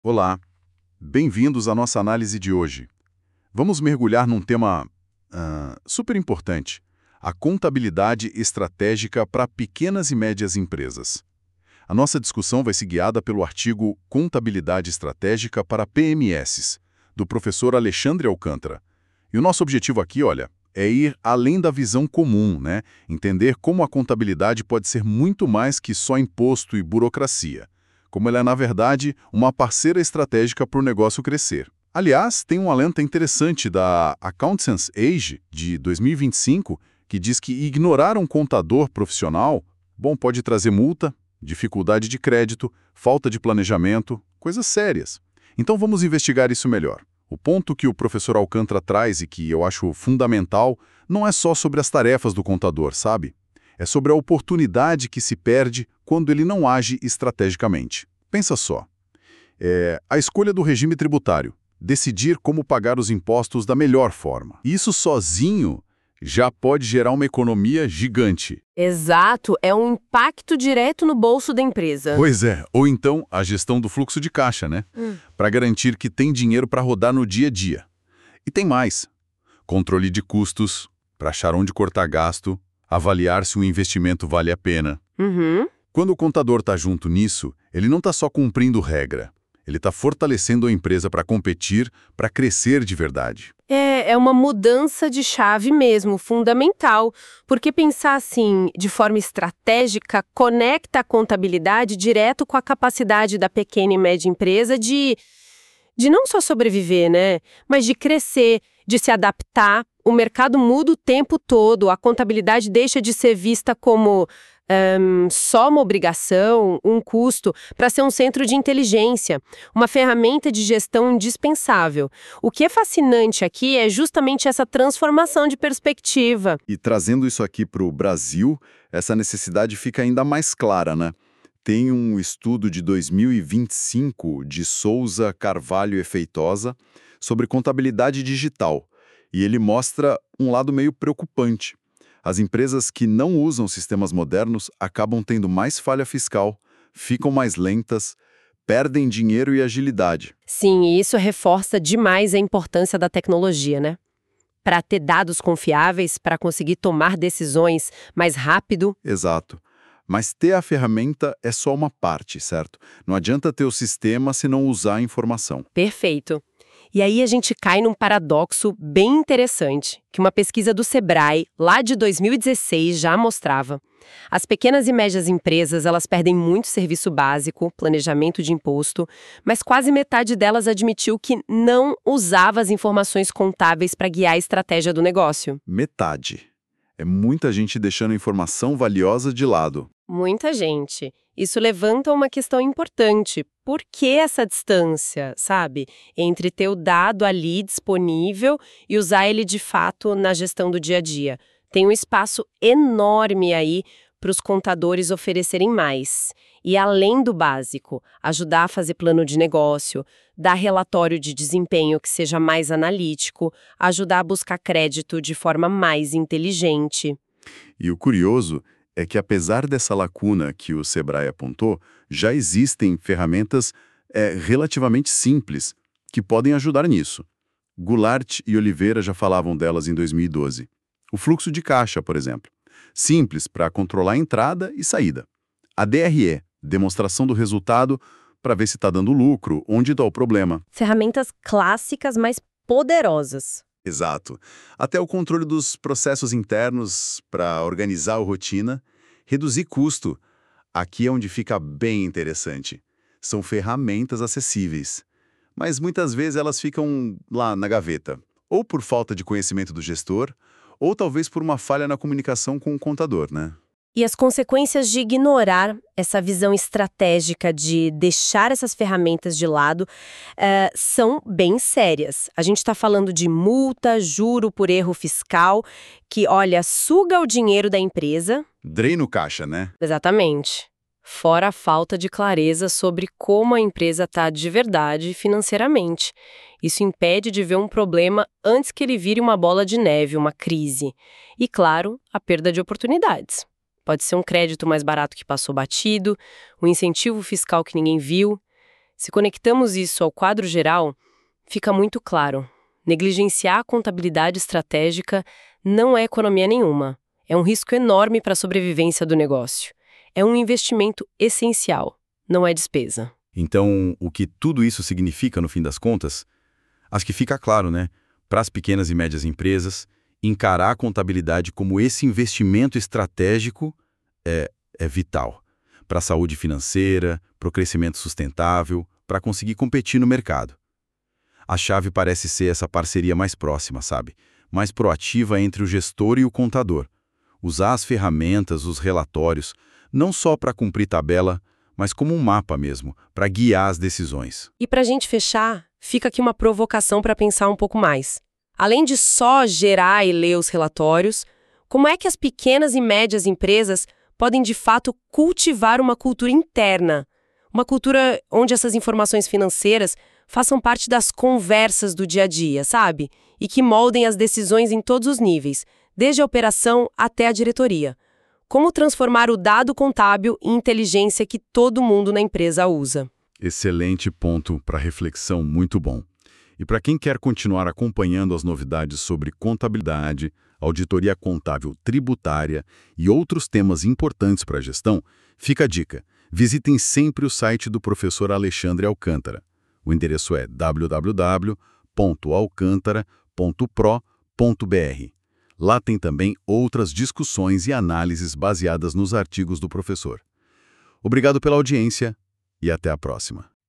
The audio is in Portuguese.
Olá, bem-vindos à nossa análise de hoje. Vamos mergulhar num tema super importante: a contabilidade estratégica para pequenas e médias empresas. A nossa discussão vai ser guiada pelo artigo Contabilidade Estratégica para PMS, do professor Alexandre Alcântara. E o nosso objetivo aqui, olha, é ir além da visão comum, né? Entender como a contabilidade pode ser muito mais que só imposto e burocracia. Como ela é, na verdade, uma parceira estratégica para o negócio crescer. Aliás, tem um alerta interessante da Accountants Age, de 2025, que diz que ignorar um contador profissional, pode trazer multa, dificuldade de crédito, falta de planejamento, coisas sérias. Então vamos investigar isso melhor. O ponto que o professor Alcântara traz e que eu acho fundamental não é só sobre as tarefas do contador, sabe? É sobre a oportunidade que se perde quando ele não age estrategicamente. Pensa só. A escolha do regime tributário, decidir como pagar os impostos da melhor forma. Isso sozinho já pode gerar uma economia gigante. Exato, é um impacto direto no bolso da empresa. Pois é, ou então a gestão do fluxo de caixa, né? Para garantir que tem dinheiro para rodar no dia a dia. E tem mais. Controle de custos, para achar onde cortar gasto, avaliar se o investimento vale a pena. Quando o contador está junto nisso, ele não está só cumprindo regra. Ele está fortalecendo a empresa para competir, para crescer de verdade. É uma mudança de chave mesmo, fundamental, porque pensar assim, de forma estratégica, conecta a contabilidade direto com a capacidade da pequena e média empresa de não só sobreviver, né, mas de crescer, de se adaptar. O mercado muda o tempo todo, a contabilidade deixa de ser vista como só uma obrigação, um custo, para ser um centro de inteligência, uma ferramenta de gestão indispensável. O que é fascinante aqui é justamente essa transformação de perspectiva. E trazendo isso aqui para o Brasil, essa necessidade fica ainda mais clara, né? Tem um estudo de 2025 de Souza, Carvalho e Feitosa sobre contabilidade digital. E ele mostra um lado meio preocupante. As empresas que não usam sistemas modernos acabam tendo mais falha fiscal, ficam mais lentas, perdem dinheiro e agilidade. Sim, e isso reforça demais a importância da tecnologia, né? Para ter dados confiáveis, para conseguir tomar decisões mais rápido. Exato. Mas ter a ferramenta é só uma parte, certo? Não adianta ter o sistema se não usar a informação. Perfeito. E aí a gente cai num paradoxo bem interessante, que uma pesquisa do Sebrae, lá de 2016, já mostrava. As pequenas e médias empresas, elas perdem muito serviço básico, planejamento de imposto, mas quase metade delas admitiu que não usava as informações contábeis para guiar a estratégia do negócio. Metade. É muita gente deixando a informação valiosa de lado. Muita gente. Isso levanta uma questão importante. Por que essa distância, sabe? Entre ter o dado ali disponível e usar ele de fato na gestão do dia a dia. Tem um espaço enorme aí para os contadores oferecerem mais. E além do básico, ajudar a fazer plano de negócio, dar relatório de desempenho que seja mais analítico, ajudar a buscar crédito de forma mais inteligente. E o curioso é que, apesar dessa lacuna que o Sebrae apontou, já existem ferramentas relativamente simples que podem ajudar nisso. Goulart e Oliveira já falavam delas em 2012. O fluxo de caixa, por exemplo. Simples para controlar a entrada e saída. A DRE, demonstração do resultado para ver se está dando lucro, onde está o problema. Ferramentas clássicas, mas poderosas. Exato. Até o controle dos processos internos para organizar a rotina, reduzir custo. Aqui é onde fica bem interessante. São ferramentas acessíveis, mas muitas vezes elas ficam lá na gaveta, ou por falta de conhecimento do gestor, ou talvez por uma falha na comunicação com o contador, né? E as consequências de ignorar essa visão estratégica de deixar essas ferramentas de lado são bem sérias. A gente está falando de multa, juro por erro fiscal, que, olha, suga o dinheiro da empresa. Drena o caixa, né? Exatamente. Fora a falta de clareza sobre como a empresa está de verdade financeiramente. Isso impede de ver um problema antes que ele vire uma bola de neve, uma crise. E, claro, a perda de oportunidades. Pode ser um crédito mais barato que passou batido, um incentivo fiscal que ninguém viu. Se conectamos isso ao quadro geral, fica muito claro. Negligenciar a contabilidade estratégica não é economia nenhuma. É um risco enorme para a sobrevivência do negócio. É um investimento essencial, não é despesa. Então, o que tudo isso significa no fim das contas? Acho que fica claro, né? Para as pequenas e médias empresas, encarar a contabilidade como esse investimento estratégico é vital. Para a saúde financeira, para o crescimento sustentável, para conseguir competir no mercado. A chave parece ser essa parceria mais próxima, sabe? Mais proativa entre o gestor e o contador. Usar as ferramentas, os relatórios, não só para cumprir tabela, mas como um mapa mesmo, para guiar as decisões. E para a gente fechar, fica aqui uma provocação para pensar um pouco mais. Além de só gerar e ler os relatórios, como é que as pequenas e médias empresas podem de fato cultivar uma cultura interna? Uma cultura onde essas informações financeiras façam parte das conversas do dia a dia, sabe? E que moldem as decisões em todos os níveis, desde a operação até a diretoria. Como transformar o dado contábil em inteligência que todo mundo na empresa usa. Excelente ponto para reflexão, muito bom. E para quem quer continuar acompanhando as novidades sobre contabilidade, auditoria contábil tributária e outros temas importantes para a gestão, fica a dica. Visitem sempre o site do professor Alexandre Alcântara. O endereço é www.alcantara.pro.br. Lá tem também outras discussões e análises baseadas nos artigos do professor. Obrigado pela audiência e até a próxima.